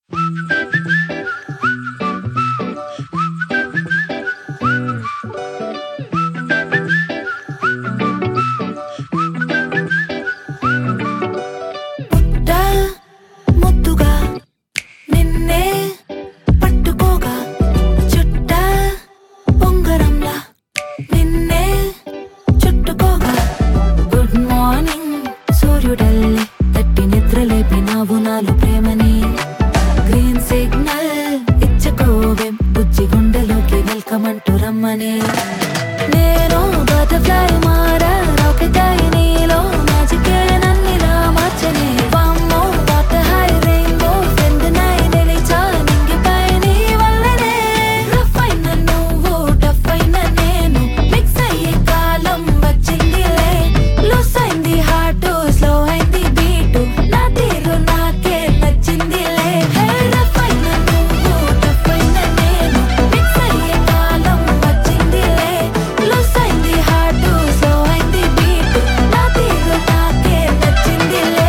నేను బటర్ఫ్లై మారా రాకెట్ అయి నీలో మ్యాజికే నన్నిలా మార్చనే వామ్మో వాటర్ హై రెయిన్బో ఫ్రెండ్ నై నిలిచా నింగిపై నీ వల్లనే రఫ్ అయిన నువ్వు టఫ్ అయిన నేను మిక్స్ అయ్యే కాలం వచ్చిందిలే లూస్ అయింది హార్ట్ స్లో అయింది బీటు నా తీరు నాకే నచ్చిందిలే రఫ్ అయిన నువ్వు టఫ్ అయిన నేను మిక్స్ అయ్యే కాలం వచ్చిందిలే లూస్ అయింది హార్ట్ స్లో అయింది బీటు నా తీరు నాకే నచ్చిందిలే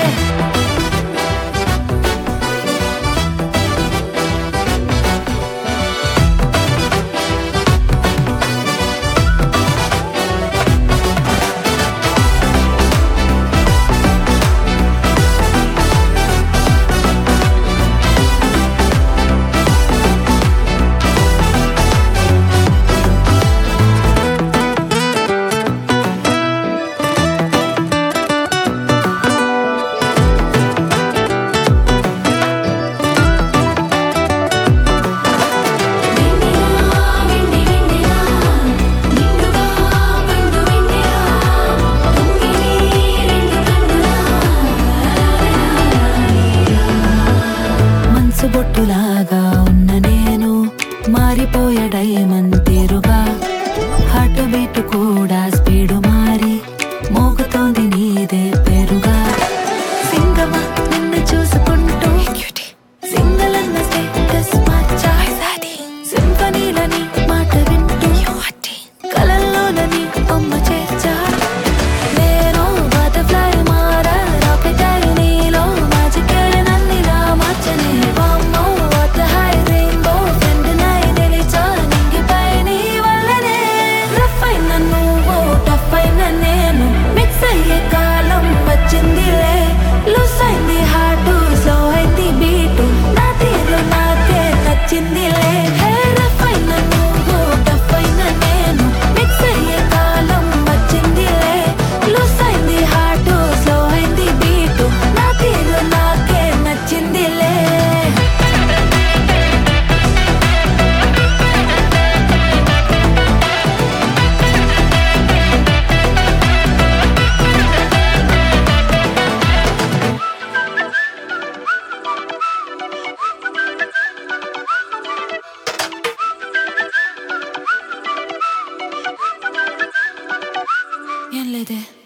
మనసు బొట్టులాగా ఉన్న నేను మారిపోయే డైమండ్ తీరుగా హార్ట్ బీట్ కూడా స్పీడ్ మారి మోగుతోంది నీదే పేరుగా సింగమా నిన్ను చూసుకుంటూ సింగల్ అన్న స్టేటస్ మార్చా సింఫనీలని మాట వింటూ కలల్లోనని బొమ్మ చేర్చా నేను బటర్ఫ్లై మారా రాకెట్ అయి నీలో మ్యాజికే నన్నిలా మార్చనే వామ్మో వాటర్ హై రెయిన్బో ఫ్రెండ్ నై నిలిచా నింగిపై నీ వల్లనే రఫ్ అయిన నువ్వు టఫ్ అయిన నేను మిక్స్ అయ్యే కాలం వచ్చిందిలే లూస్ అయింది హార్ట్ స్లో అయింది బీటు నా తీరు నాకే నచ్చిందిలే రఫ్ అయిన నువ్వు టఫ్ అయిన నేను మిక్స్ అయ్యే కాలం వచ్చిందిలే లూస్ అయింది హార్ట్ స్లో అయింది బీటు నా తీరు నాకే నచ్చిందిలే ఏం లేదే